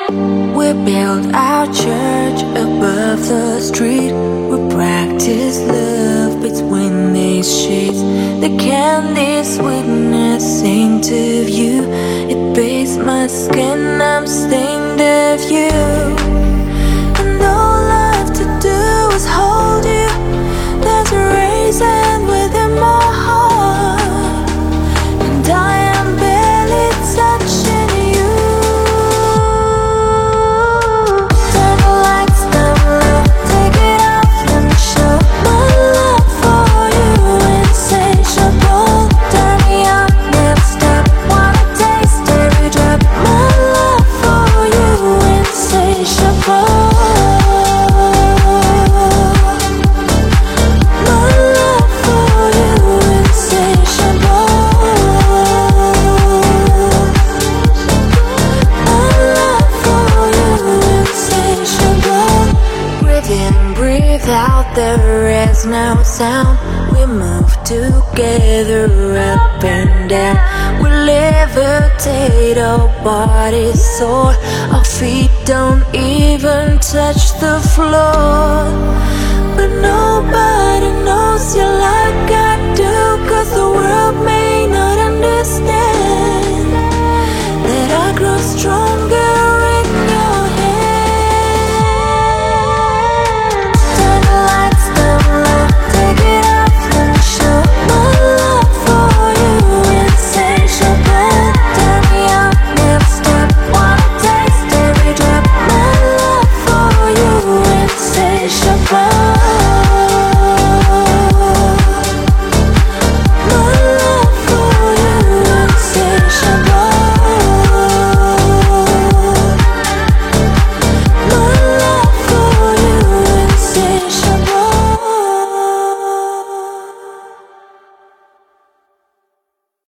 We built our church above the street. We practice love between these sheets. The candy sweetness ain't of you. It bathes my skin, I'm stained of you. And all I have to do is hold you. There's a reason within my heart, and I am barely touching you. Turn the lights down low, take it off, let me show my love for you, insatiable. Turn me on, never stop, wanna taste every drop. My love for you, insatiable. Breathe out, there is no sound. We move together up and down. We levitate, our bodies soar. Our feet don't even touch the floor. But nobody knows you like I do, 'cause the world may not understand.